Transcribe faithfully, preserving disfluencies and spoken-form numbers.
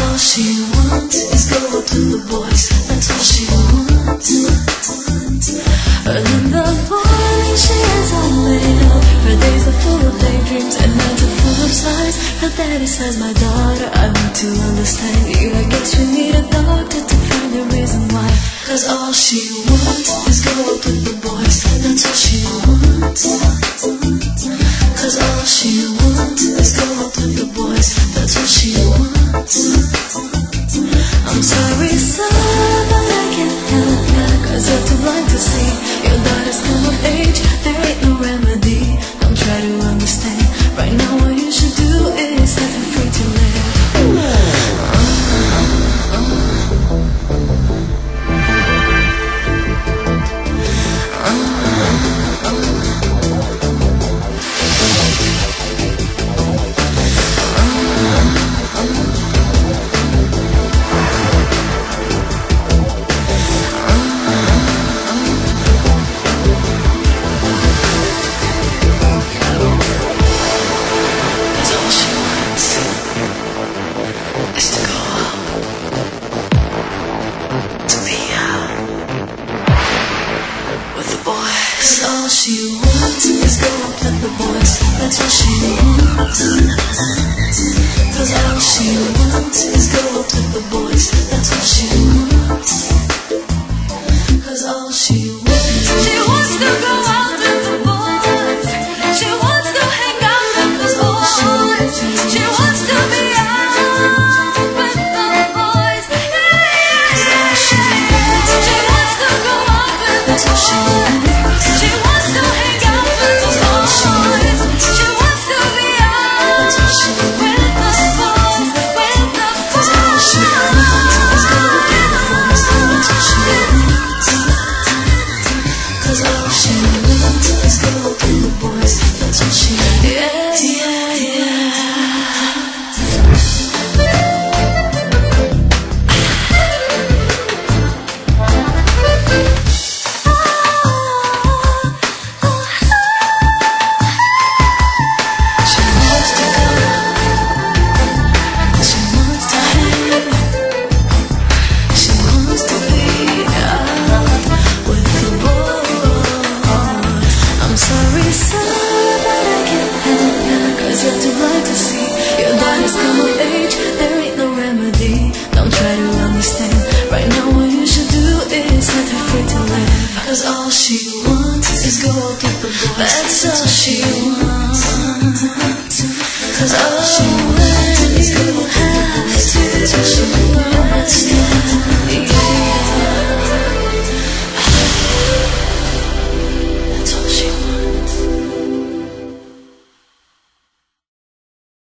all she wants is go out with the boys. That's all she wants. Early in the morning she is all laid up. Her days are full of daydreams and nights are full of sighs. Her daddy says, my daughter, I need to understand you. I guess we need a doctor to find the reason why. Cause all she wants is go out with the boys. That's all she wants. Cause all she wants is go out with the boys. That's all she wants. I'm sorry, son, but I can't help ya. Cause you're too blind to see your daughter's come of age. There ain't no remedy. Don't try to understand. Right now what you should do is set her free to live. All she wants is go out with the boys. That's all she wants. Cause all she wants is go out with the boys. That's all she wants. Cause all she wants, she wants to go out with the boys. She wants to hang out with the boys. She wants to be out with the boys. That's all she wants. She wants to go out with the boys. That's all she wants. Come of age, there ain't no remedy. Don't try to understand. Right now what you should do is set her free to live. Cause all she wants is go out with the boys. That's all she wants. Cause all she wants